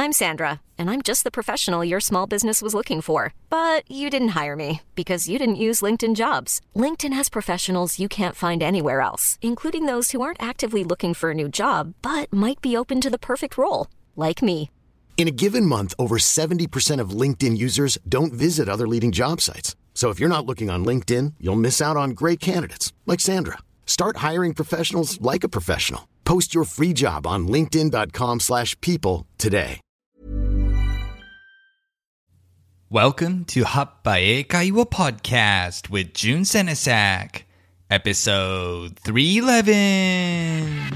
I'm Sandra, and I'm just the professional your small business was looking for. But you didn't hire me because you didn't use LinkedIn Jobs. LinkedIn has professionals you can't find anywhere else, including those who aren't actively looking for a new job, but might be open to the perfect role, like me. In a given month, over 70% of LinkedIn users don't visit other leading job sites. So if you're not looking on LinkedIn, you'll miss out on great candidates like Sandra. Start hiring professionals like a professional. Post your free job on linkedin.com/people today. Welcome to 葉っぱ英会話 Podcast with Jun Senesak, episode 311.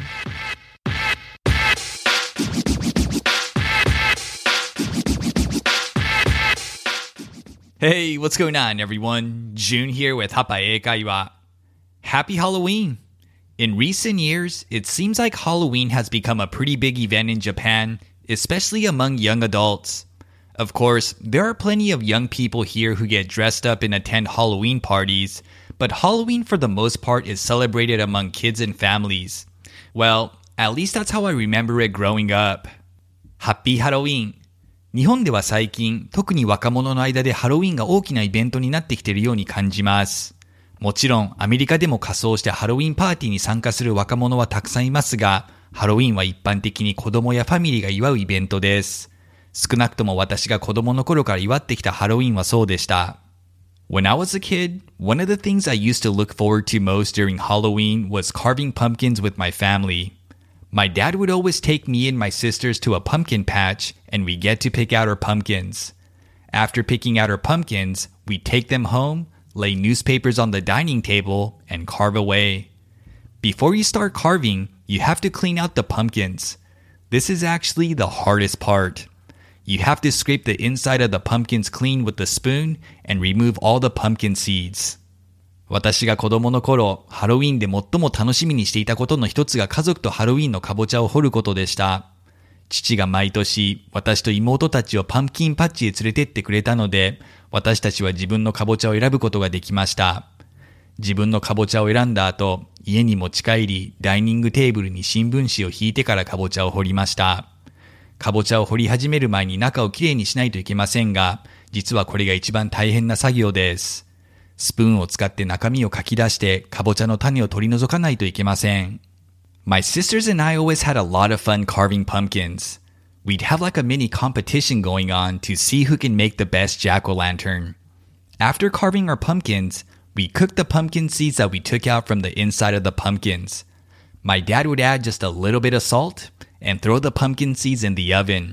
Hey, what's going on, everyone? Jun here with 葉っぱ英会話. Happy Halloween! In recent years, it seems like Halloween has become a pretty big event in Japan, especially among young adults. Of course, there are plenty of young people here who get dressed up and attend Halloween parties, but Halloween for the most part is celebrated among kids and families. Well, at least that's how I remember it growing up. Happy Halloween! 日本では最近、特に若者の間でハロウィンが大きなイベントになってきているように感じます。もちろん、アメリカでも仮装してハロウィンパーティーに参加する若者はたくさんいますが、ハロウィンは一般的に子供やファミリーが祝うイベントです。少なくとも私が子供の頃から祝ってきたハロウィンはそうでした。When I was a kid, one of the things I used to look forward to most during Halloween was carving pumpkins with my family. My dad would always take me and my sisters to a pumpkin patch, and we get to pick out our pumpkins. After picking out our pumpkins, we take them home, lay newspapers on the dining table, and carve away. Before you start carving, you have to clean out the pumpkins. This is actually the hardest part.You have to scrape the inside of the pumpkins clean with the spoon and remove all the pumpkin seeds. 私が子供の頃、ハロウィンで最も楽しみにしていたことの一つが家族とハロウィンのかぼちゃを掘ることでした。父が毎年、私と妹たちをパンプキンパッチへ連れてってくれたので、私たちは自分のかぼちゃを選ぶことができました。自分のかぼちゃを選んだ後、家に持ち帰り、ダイニングテーブルに新聞紙を引いてからかぼちゃを掘りました。かぼちゃを掘り始める前に中をきれいにしないといけませんが、実はこれが一番大変な作業です。スプーンを使って中身をかき出して、かぼちゃの種を取り除かないといけません。My sisters and I always had a lot of fun carving pumpkins. We'd have like a mini competition going on to see who can make the best jack-o'-lantern. After carving our pumpkins, we cooked the pumpkin seeds that we took out from the inside of the pumpkins. My dad would add just a little bit of salt,and throw the pumpkin seeds in the oven.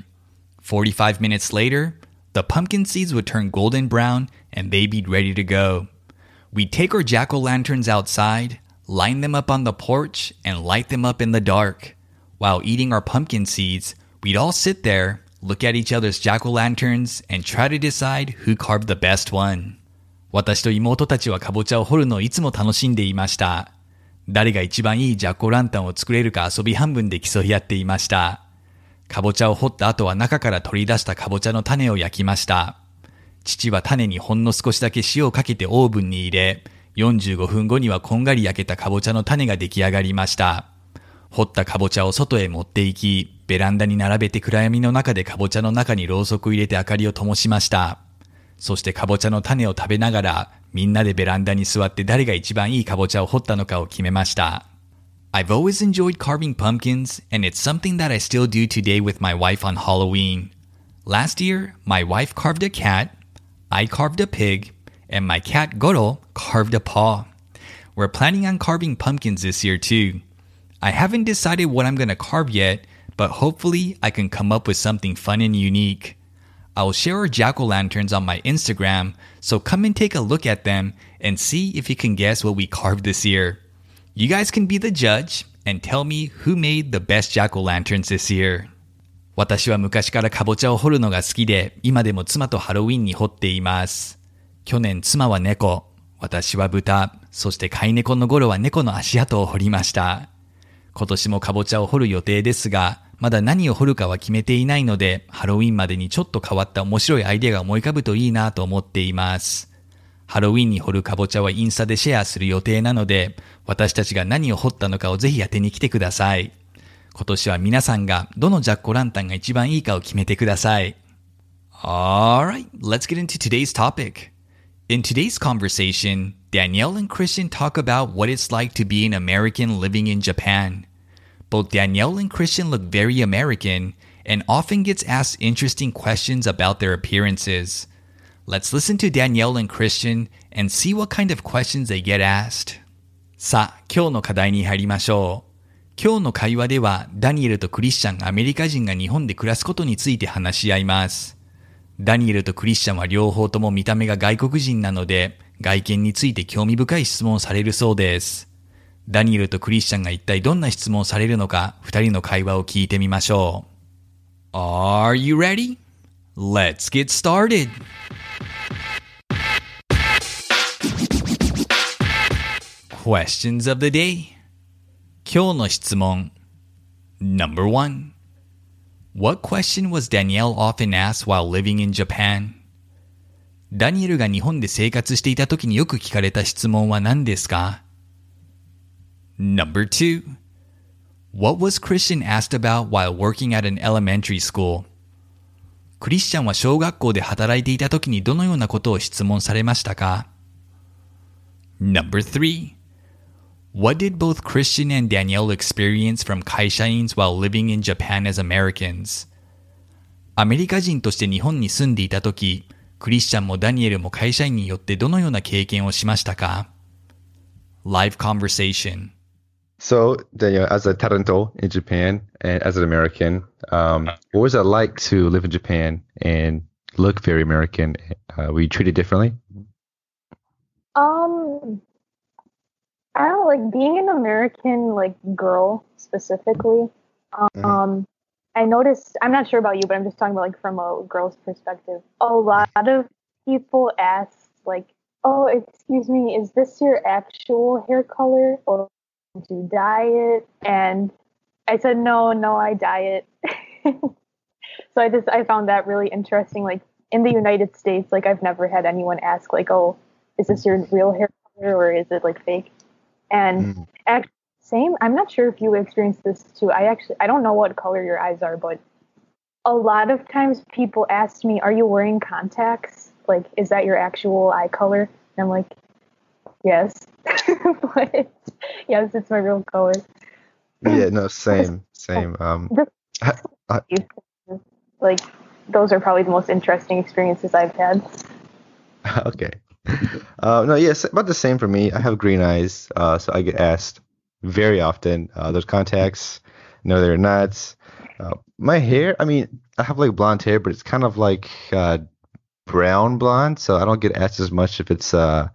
45 minutes later, the pumpkin seeds would turn golden brown and they'd be ready to go. We'd take our jack-o'-lanterns outside, line them up on the porch, and light them up in the dark. While eating our pumpkin seeds, we'd all sit there, look at each other's jack-o'-lanterns, and try to decide who carved the best one. 私と妹たちはかぼちゃを掘るのをいつも楽しんでいました。誰が一番いいジャックオランタンを作れるか遊び半分で競い合っていました。かぼちゃを掘った後は中から取り出したかぼちゃの種を焼きました。父は種にほんの少しだけ塩をかけてオーブンに入れ、45分後にはこんがり焼けたかぼちゃの種が出来上がりました。掘ったかぼちゃを外へ持って行き、ベランダに並べて暗闇の中でかぼちゃの中にろうそくを入れて明かりを灯しました。そしてかぼちゃの種を食べながら、みんなでベランダに座って誰が一番いいかぼちゃを掘ったのかを決めました。I've always enjoyed carving pumpkins, and it's something that I still do today with my wife on Halloween. Last year, my wife carved a cat, I carved a pig, and my cat Goro carved a paw. We're planning on carving pumpkins this year too. I haven't decided what I'm going to carve yet, but hopefully I can come up with something fun and unique.I'll share our jack-o'-lanterns on my Instagram, so come and take a look at them and see if you can guess what we carved this year. You guys can be the judge and tell me who made the best jack-o'-lanterns this year. 私は昔からかぼちゃを掘るのが好きで、今でも妻とハロウィンに掘っています。去年妻は猫、私は豚、そして飼い猫のゴロは猫の足跡を掘りました。今年もかぼちゃを掘る予定ですが、まだ何を掘るかは決めていないので、ハロウィンまでにちょっと変わった面白いアイデアが思い浮かぶといいなと思っています。ハロウィンに掘るかぼちゃはインスタでシェアする予定なので、私たちが何を掘ったのかをぜひ当てに来てください。 今年は皆さんがどのジャックオランタンが一番いいかを決めてください。Alright, let's get into today's topic. In today's conversation, Danielle and Christian talk about what it's like to be an American living in Japan. Both Danielle and Christian look very American and often gets asked interesting questions about their appearances. Let's listen to Danielle and Christian and see what kind of questions they get asked. さあ、今日の課題に入りましょう。今日の会話ではダニエルとクリスチャン、アメリカ人が日本で暮らすことについて話し合います。ダニエルとクリスチャンは両方とも見た目が外国人なので、外見について興味深い質問をされるそうです。ダニエルとクリスチャンが一体どんな質問をされるのか、二人の会話を聞いてみましょう。Are you ready? Let's get started! Questions of the day. 今日の質問 Number 1. What question was Danielle often asked while living in Japan? ダニエルが日本で生活していた時によく聞かれた質問は何ですか？ Number 2. What was Christian asked about while working at an elementary school? クリスチャンは小学校で働いていた時にどのようなことを質問されましたか？ Number 3.What did both Christian and Danielle experience from Kaishains while living in Japan as Americans? アメリカ人として日本に住んでいたとき、クリスチャンもダニエルも会社員によってどのような経験をしましたか？ Live conversation. So, Danielle, as a Taranto in Japan and as an American, what was it like to live in Japan and look very American? Were you treated differently? I don't like being an American girl specifically. I noticed, I'm not sure about you, but I'm just talking about from a girl's perspective. A lot of people ask oh, excuse me, is this your actual hair color or did you dye it? And I said, no, I dye it. So I found that really interesting. In the United States, I've never had anyone ask oh, is this your real hair color or is it fake? And actually, same. I'm not sure if you experienced this too. I don't know what color your eyes are, but a lot of times people ask me, "Are you wearing contacts? Is that your actual eye color?" And I'm like, "Yes, but yes, it's my real color." Yeah, no, same. Those are probably the most interesting experiences I've had. Okay. No, yes, about the same for me. I have green eyes, so I get asked very often, those contacts, no, they're not. My hair, I have blonde hair, but it's kind of brown blonde, so I don't get asked as much if it's, dyed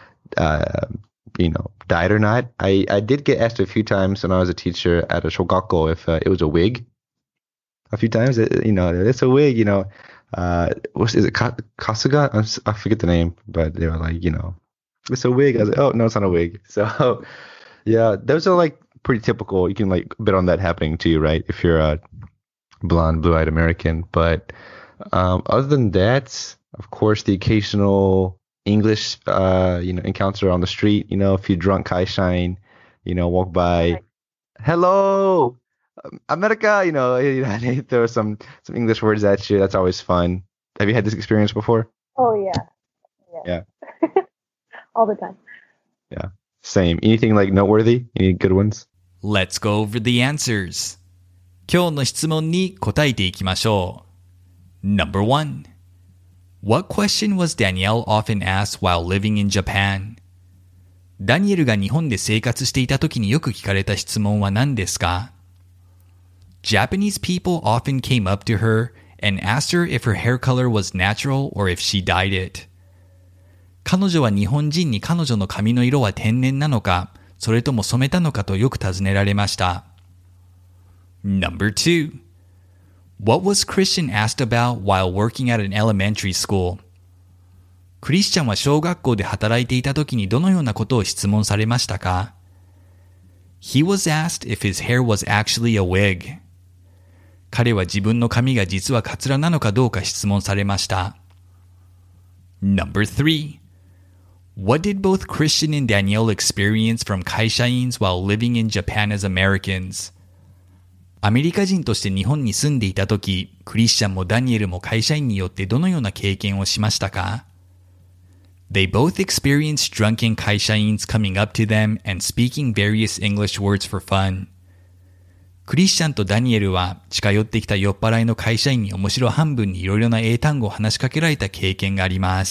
or not. I did get asked a few times when I was a teacher at a shogakko if it was a wig. A few times, it's a wig, is it Kasuga? I forget the name, but they were it's a wig. I was like, oh, no, it's not a wig. So, yeah, those are pretty typical. You can bet on that happening to you, right? If you're a blonde, blue-eyed American. But other than that, of course, the occasional English, encounter on the street, if you drunk Kaishain, walk by, hello, America, they throw some English words at you. That's always fun. Have you had this experience before? Oh, yeah. All the time. Yeah. Same. Anything noteworthy? Any good ones? Let's go over the answers. 今日の質問に答えていきましょう。Number 1. What question was Danielle often asked while living in Japan? ダニエルが日本で生活していた時によく聞かれた質問は何ですか？ Japanese people often came up to her and asked her if her hair color was natural or if she dyed it. 彼女は日本人に彼女の髪の色は天然なのか、それとも染めたのかとよく尋ねられました。Number 2. What was Christian asked about while working at an elementary school? クリスチャンは小学校で働いていた時にどのようなことを質問されましたか？ He was asked if his hair was actually a wig. 彼は自分の髪が実はカツラなのかどうか質問されました。Number 3. What did both Christian and Danielle experience from Kaishains while living in Japan as Americans? アメリカ人として日本に住んでいたとき、クリスチャンもダニエルも会社員によってどのような経験をしましたか？ They both experienced drunken 会社員 coming up to them and speaking various English words for fun. クリスチャンとダニエルは近寄ってきた酔っ払いの会社員に面白半分にいろいろな英単語を話しかけられた経験があります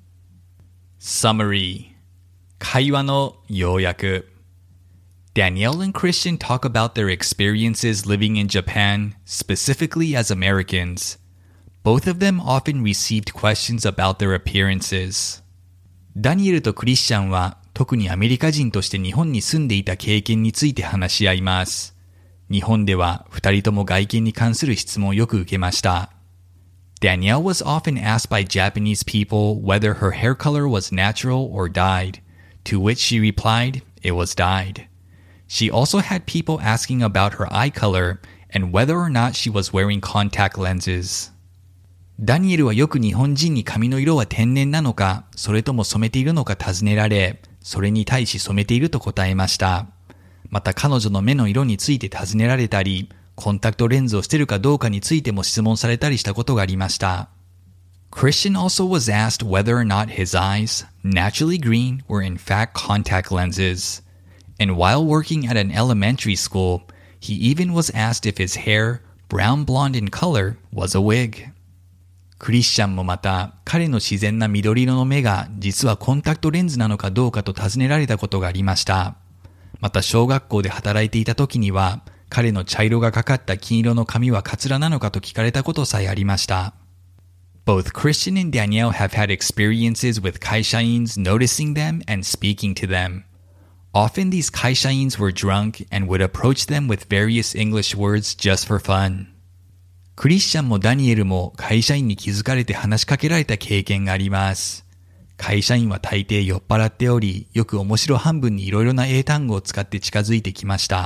。Summary 会話の要約。Danielle and Christian talk about their experiences living in Japan, specifically as Americans. Both of them often received questions about their appearances. ダニエルとクリスチャンは特にアメリカ人として日本に住んでいた経験について話し合います。日本では二人とも外見に関する質問をよく受けました。Danielle was often asked by Japanese people whether her hair color was natural or dyed, to which she replied, it was dyed.She also had people asking about her eye color and whether or not she was wearing contact lenses. ダニエルはよく日本人に髪の色は天然なのか、それとも染めているのか尋ねられ、それに対し染めていると答えました。また彼女の目の色について尋ねられたり、コンタクトレンズをしているかどうかについても質問されたりしたことがありました。Christian also was asked whether or not his eyes, naturally green, were in fact contact lenses.And while working at an elementary school, he even was asked if his hair, brown blonde in color, was a wig. クリスチャンもまた、彼の自然な緑色の目が実はコンタクトレンズなのかどうかと尋ねられたことがありました。また小学校で働いていた時には、彼の茶色がかかった金色の髪はカツラなのかと聞かれたことさえありました。Both Christian and Danielle have had experiences with 会社員 noticing them and speaking to them.Often these 会社員 were drunk and would approach them with various English words just for fun. クリスチャンもダニエルも会社員に気づかれて話しかけられた経験があります。会社員は大抵酔っ払っており、よく面白半分にいろいろな英単語を使って近づいてきました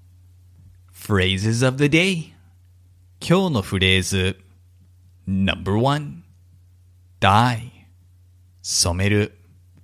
。Phrases of the day 今日のフレーズ No.1 dye 染める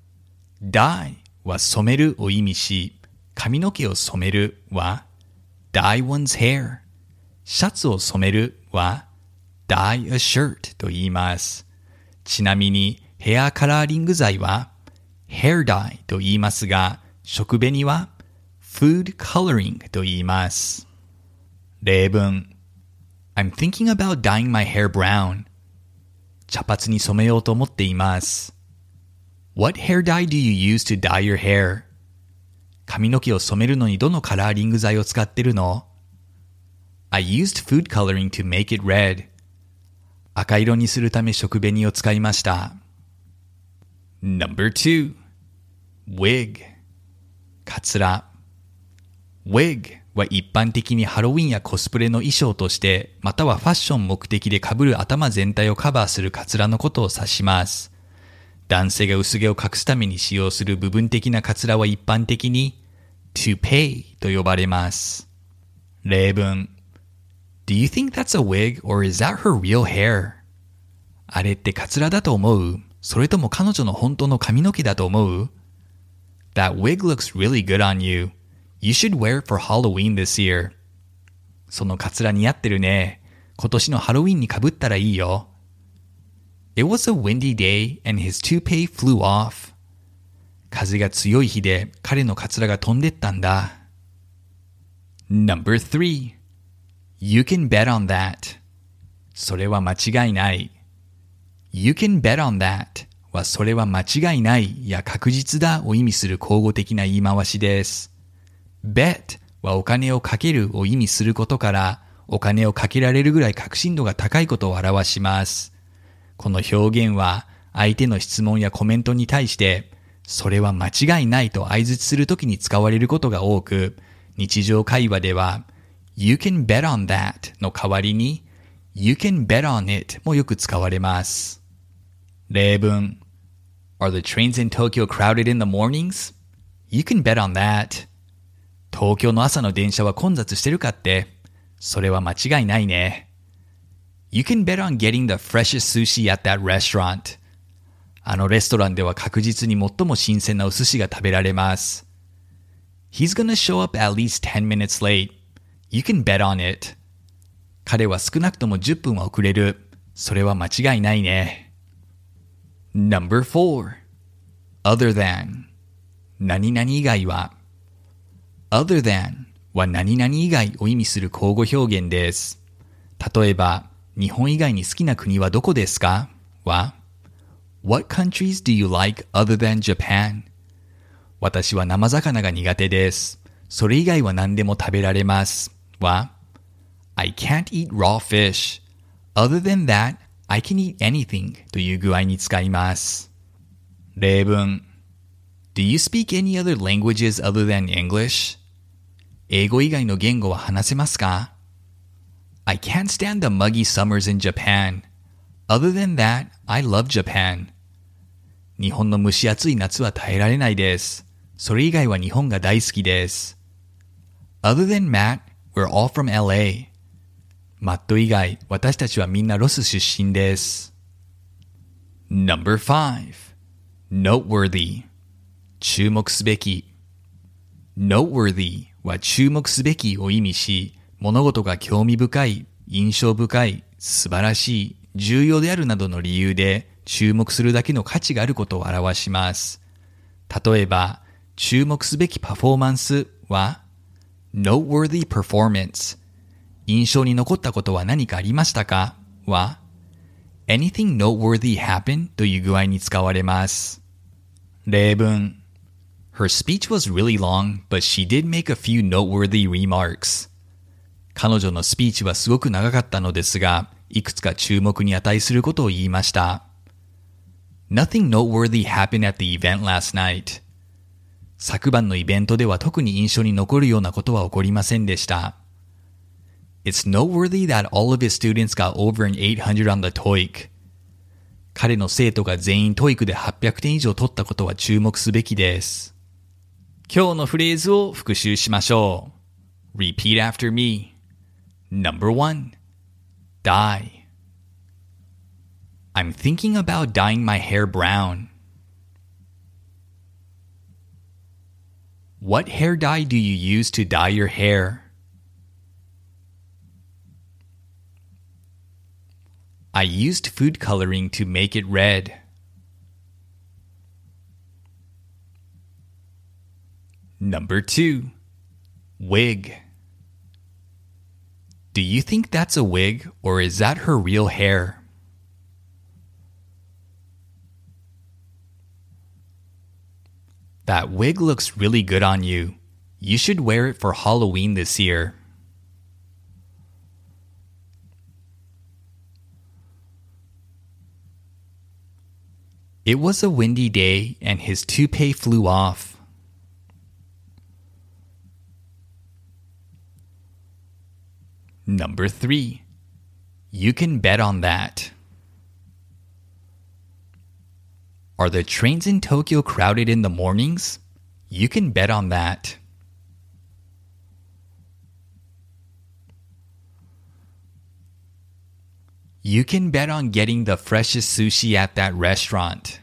dyeは染めるを意味し、髪の毛を染めるは dye one's hair。シャツを染めるは dye a shirt と言います。ちなみにヘアカラーリング剤は hair dye と言いますが、食紅は food coloring と言います。例文 I'm thinking about dyeing my hair brown。茶髪に染めようと思っています。What hair dye do you use to dye your hair? 髪の毛を染めるのにどのカラーリング剤を使ってるの？ I used food coloring to make it red. 赤色にするため食紅を使いました。No.2 Wig カツラ Wig は一般的にハロウィンやコスプレの衣装として、またはファッション目的で被る頭全体をカバーするカツラのことを指します。男性が薄毛を隠すために使用する部分的なカツラは一般的に toupee と呼ばれます。例文 Do you think that's a wig or is that her real hair? あれってカツラだと思う？それとも彼女の本当の髪の毛だと思う？ That wig looks really good on you. You should wear it for Halloween this year. そのカツラ似合ってるね。今年のハロウィンに被ったらいいよ。It was a windy day and his toupee flew off. 風が強い日で彼のカツラが飛んでったんだ。No.3 You can bet on that. それは間違いない。You can bet on that はそれは間違いないや確実だを意味する口語的な言い回しです。bet はお金をかけるを意味することからお金をかけられるぐらい確信度が高いことを表します。この表現は相手の質問やコメントに対してそれは間違いないと相槌するときに使われることが多く、日常会話では You can bet on that の代わりに You can bet on it もよく使われます。例文 Are the trains in Tokyo crowded in the mornings? You can bet on that. 東京の朝の電車は混雑してるかって、それは間違いないね。You can bet on getting the freshest sushi at that restaurant. あのレストランでは確実に最も新鮮なお寿司が食べられます。He's gonna show up at least 10 minutes late. You can bet on it. 彼は少なくとも10分は遅れる。それは間違いないね。Number 4. Other than. 何々以外は。Other than は何々以外を意味する口語表現です。例えば、日本以外に好きな国はどこですかは What countries do you like other than Japan? 私は生魚が苦手です。それ以外は何でも食べられます。は I can't eat raw fish. Other than that, I can eat anything という具合に使います。例文 Do you speak any other languages other than English? 英語以外の言語は話せますか I can't stand the muggy summers in Japan. Other than that, I love Japan. 日本の蒸し暑い夏は耐えられないです。それ以外は日本が大好きです。Other than Matt, we're all from LA. マット以外、私たちはみんなロス出身です。Number 5. Noteworthy. 注目すべき。Noteworthy は注目すべきを意味し、物事が興味深い、印象深い、素晴らしい、重要であるなどの理由で注目するだけの価値があることを表します。例えば、注目すべきパフォーマンスは Noteworthy performance 印象に残ったことは何かありましたかは Anything noteworthy happen という具合に使われます。例文 Her speech was really long, but she did make a few noteworthy remarks. 彼女のスピーチはすごく長かったのですが、いくつか注目に値することを言いました。Nothing noteworthy happened at the event last night. 昨晩のイベントでは特に印象に残るようなことは起こりませんでした。It's noteworthy that all of his students got over an 800 on the TOEIC. 彼の生徒が全員 TOEIC で800点以上取ったことは注目すべきです。今日のフレーズを復習しましょう。Repeat after me. Number 1. Dye. I'm thinking about dyeing my hair brown. What hair dye do you use to dye your hair? I used food coloring to make it red. Number 2. Wig. Do you think that's a wig or is that her real hair? That wig looks really good on you. You should wear it for Halloween this year. It was a windy day and his toupee flew off. Number 3. You can bet on that. Are the trains in Tokyo crowded in the mornings? You can bet on that. You can bet on getting the freshest sushi at that restaurant.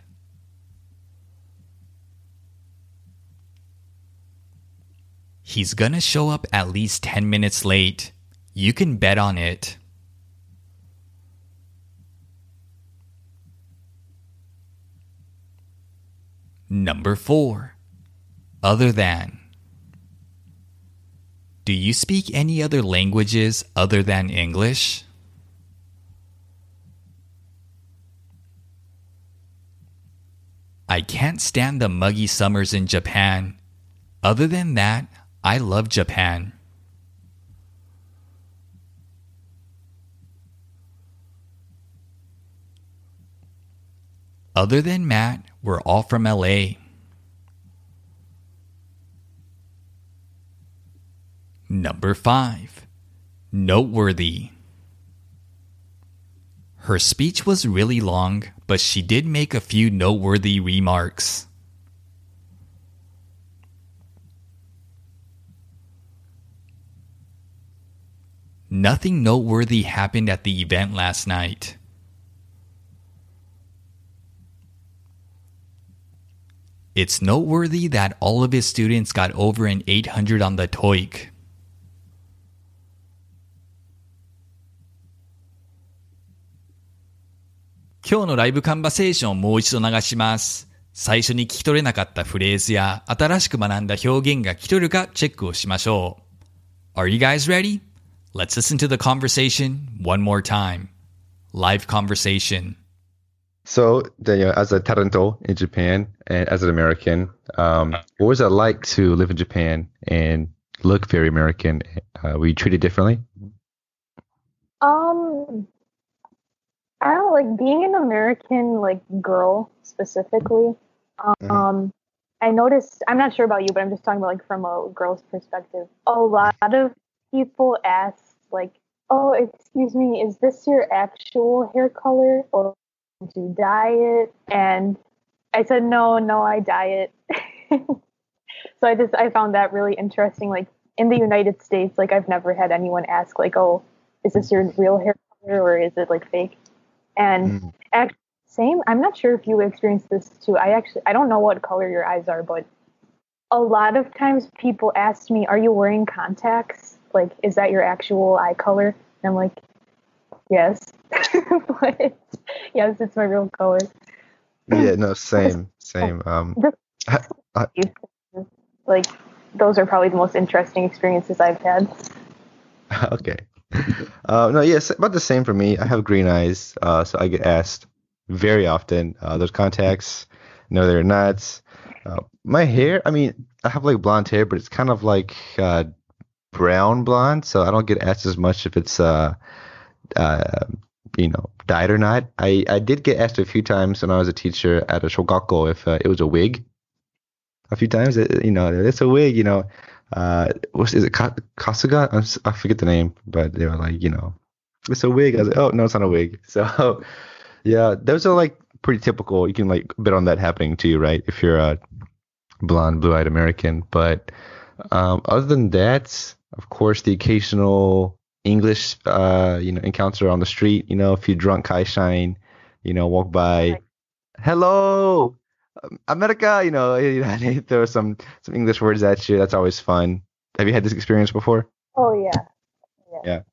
He's gonna show up at least 10 minutes late. You can bet on it. Number 4. Other than. Do you speak any other languages other than English? I can't stand the muggy summers in Japan. Other than that, I love Japan. Other than Matt, we're all from LA. Number 5. Noteworthy. Her speech was really long, but she did make a few noteworthy remarks. Nothing noteworthy happened at the event last night. It's noteworthy that all of his students got over an 800 on the TOEIC. 今日のライブカンバセーションをもう一度流します。最初に聞き取れなかったフレーズや新しく学んだ表現が聞き取るかチェックをしましょう。Are you guys ready? Let's listen to the conversation one more time. Live conversation. So, Daniel, as a Taranto in Japan and as an American, what was it like to live in Japan and look very American? Were you treated differently? I don't like being an American like girl specifically. I noticed, I'm not sure about you, but I'm just talking about like from a girl's perspective. A lot of people ask like, "Oh, excuse me, is this your actual hair color or did you dye it?" And I said, no, I dye it. So I found that really interesting. Like in the United States, like I've never had anyone ask like, "Oh, is this your real hair color or is it like fake?" And actually, same. I'm not sure if you experienced this too. I don't know what color your eyes are, but a lot of times people ask me, "Are you wearing contacts? Like, is that your actual eye color?" And I'm like, "Yes." But yes, it's my real color. Yeah, no, same. Like, those are probably the most interesting experiences I've had. Okay. No, yes, about the same for me. I have green eyes, so I get asked very often. Those contacts, no, they're not. My hair, I mean, I have like blonde hair, but it's kind of like brown blonde, so I don't get asked as much if it's dyed or not. I did get asked a few times when I was a teacher at a shogakko if it was a wig. A few times, it's a wig. Is it Kasuga? I forget the name, but they were like, it's a wig. I was like, oh no, it's not a wig. So yeah, those are like pretty typical. You can like bet on that happening to you, right? If you're a blonde, blue-eyed American. But other than that, of course, the occasional English, encounter on the street. If you drunk Kai Shine, walk by, hello, America. They throw some English words at you. That's always fun. Have you had this experience before? Oh yeah.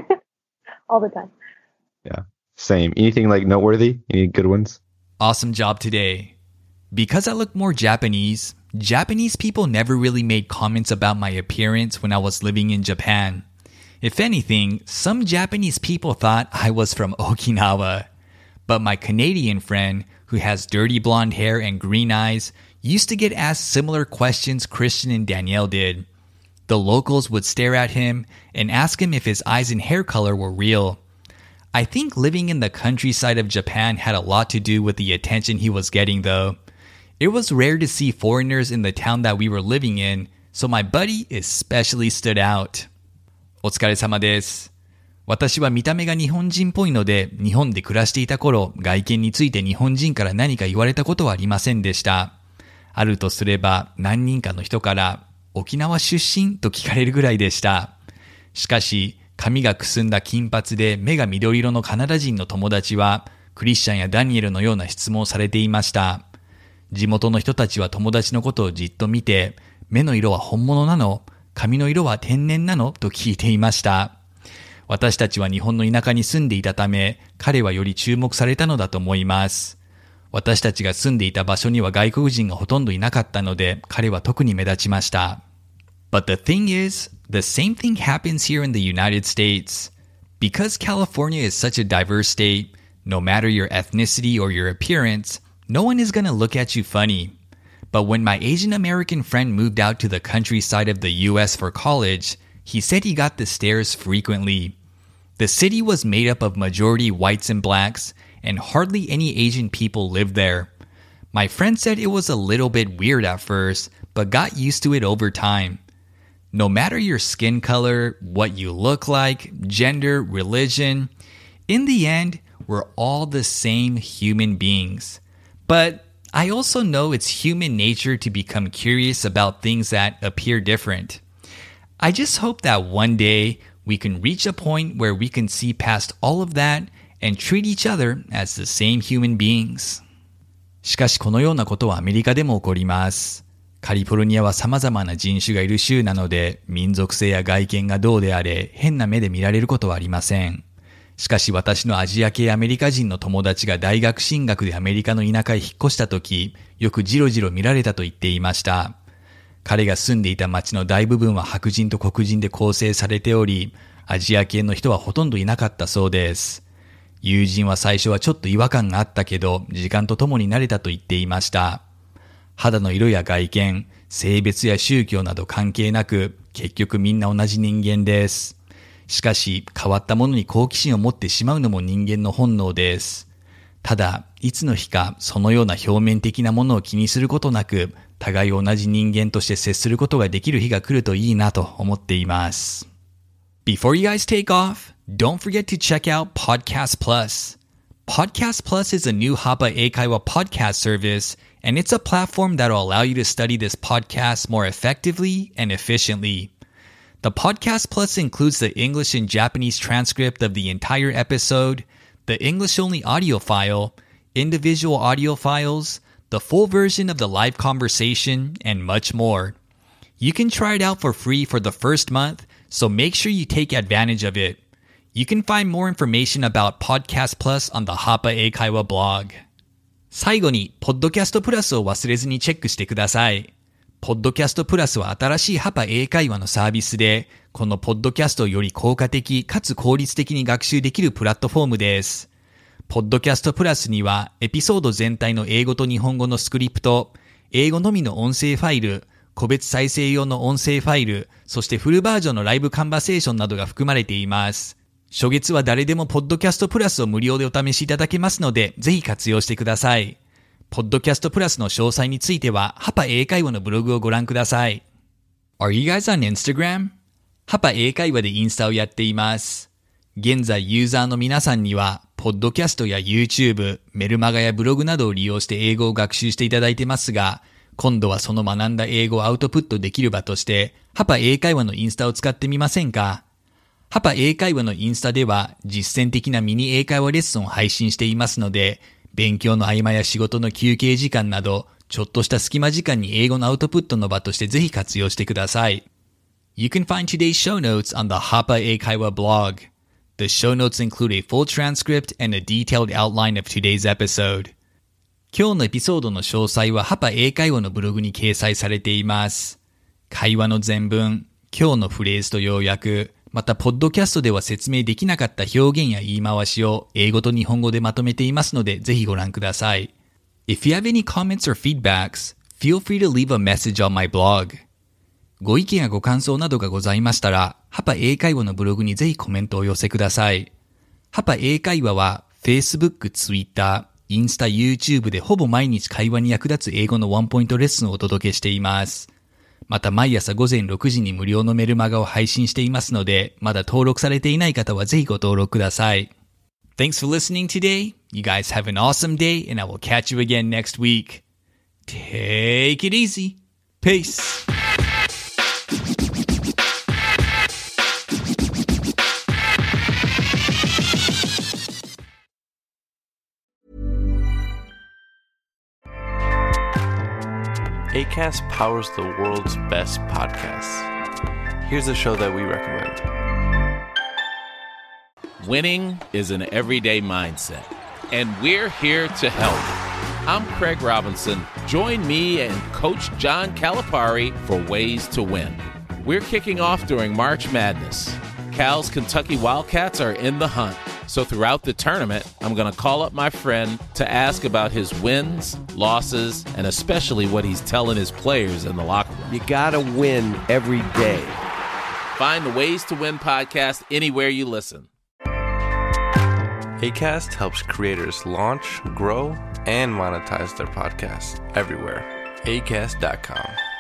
All the time. Yeah, same. Anything like noteworthy? Any good ones? Awesome job today. Because I look more Japanese people never really made comments about my appearance when I was living in Japan. If anything, some Japanese people thought I was from Okinawa. But my Canadian friend, who has dirty blonde hair and green eyes, used to get asked similar questions Christian and Danielle did. The locals would stare at him and ask him if his eyes and hair color were real. I think living in the countryside of Japan had a lot to do with the attention he was getting though. It was rare to see foreigners in the town that we were living in, so my buddy especially stood out. お疲れ様です。私は見た目が日本人っぽいので、日本で暮らしていた頃、外見について日本人から何か言われたことはありませんでした。あるとすれば、何人かの人から、沖縄出身と聞かれるぐらいでした。しかし、髪がくすんだ金髪で目が緑色のカナダ人の友達は、クリスチャンやダニエルのような質問をされていました。地元の人たちは友達のことをじっと見て、目の色は本物なの？髪の色は天然なの？と聞いていました。私たちは日本の田舎に住んでいたため、彼はより注目されたのだと思います。私たちが住んでいた場所には外国人がほとんどいなかったので、彼は特に目立ちました。But the thing is, the same thing happens here in the United States. Because California is such a diverse state, no matter your ethnicity or your appearance, no one is going to look at you funny. But when my Asian American friend moved out to the countryside of the US for college, he said he got the stares frequently. The city was made up of majority whites and blacks, and hardly any Asian people lived there. My friend said it was a little bit weird at first, but got used to it over time. No matter your skin color, what you look like, gender, religion, in the end, we're all the same human beings. But I also know it's human nature to become curious about things that appear different. I just hope that one day we can reach a point where we can see past all of that and treat each other as the same human beings. しかしこのようなことはアメリカでも起こります。カリフォルニアは様々な人種がいる州なので、民族性や外見がどうであれ、変な目で見られることはありません。 しかし私のアジア系アメリカ人の友達が大学進学でアメリカの田舎へ引っ越した時、よくジロジロ見られたと言っていました。彼が住んでいた町の大部分は白人と黒人で構成されており、アジア系の人はほとんどいなかったそうです。友人は最初はちょっと違和感があったけど、時間とともに慣れたと言っていました。肌の色や外見、性別や宗教など関係なく、結局みんな同じ人間です。しかし、変わったものに好奇心を持ってしまうのも人間の本能です。ただ、いつの日かそのような表面的なものを気にすることなく、互い同じ人間として接することができる日が来るといいなと思っています。Before you guys take off, don't forget to check out Podcast Plus. Podcast Plus is a new Hapa Eikaiwa podcast service, and it's a platform that will allow you to study this podcast more effectively and efficiently.The Podcast Plus includes the English and Japanese transcript of the entire episode, the English-only audio file, individual audio files, the full version of the live conversation, and much more. You can try it out for free for the first month, so make sure you take advantage of it. You can find more information about Podcast Plus on the Hapa Eikaiwa blog. 最後に、Podcast Plus を忘れずにチェックしてください。ポッドキャストプラスは新しいハパ英会話のサービスで、このポッドキャストをより効果的かつ効率的に学習できるプラットフォームです。ポッドキャストプラスにはエピソード全体の英語と日本語のスクリプト、英語のみの音声ファイル、個別再生用の音声ファイル、そしてフルバージョンのライブカンバセーションなどが含まれています。初月は誰でもポッドキャストプラスを無料でお試しいただけますので、ぜひ活用してください。ポッドキャストプラスの詳細については、ハパ英会話のブログをご覧ください。Are you guys on Instagram? ハパ英会話でインスタをやっています。現在ユーザーの皆さんには、ポッドキャストや YouTube、メルマガやブログなどを利用して英語を学習していただいてますが、今度はその学んだ英語をアウトプットできる場として、ハパ英会話のインスタを使ってみませんか？ハパ英会話のインスタでは、実践的なミニ英会話レッスンを配信していますので、勉強の合間や仕事の休憩時間など、ちょっとした隙間時間に英語のアウトプットの場としてぜひ活用してください。You can find today's show notes on the Hapa Eikaiwa blog. The show notes include a full transcript and a detailed outline of today's episode. 今日のエピソードの詳細はハパ英会話のブログに掲載されています。会話の全文、今日のフレーズと要約、また、ポッドキャストでは説明できなかった表現や言い回しを英語と日本語でまとめていますので、ぜひご覧ください。If you have any comments or feedbacks, feel free to leave a message on my blog. ご意見やご感想などがございましたら、ハパ英会話のブログにぜひコメントをお寄せください。ハパ英会話は、Facebook、Twitter、インスタ、YouTube でほぼ毎日会話に役立つ英語のワンポイントレッスンをお届けしています。また毎朝午前6時に無料のメルマガを配信していますので、まだ登録されていない方はぜひご登録ください。Thanks for listening today. You guys have an awesome day and I will catch you again next week. Take it easy. Peace. Acast powers the world's best podcasts. Here's a show that we recommend. Winning is an everyday mindset, and we're here to help. I'm Craig Robinson. Join me and Coach John Calipari for Ways to Win. We're kicking off during March Madness. Cal's Kentucky Wildcats are in the hunt. So throughout the tournament, I'm going to call up my friend to ask about his wins, losses, and especially what he's telling his players in the locker room. You got to win every day. Find the Ways to Win podcast anywhere you listen. Acast helps creators launch, grow, and monetize their podcasts everywhere. Acast.com.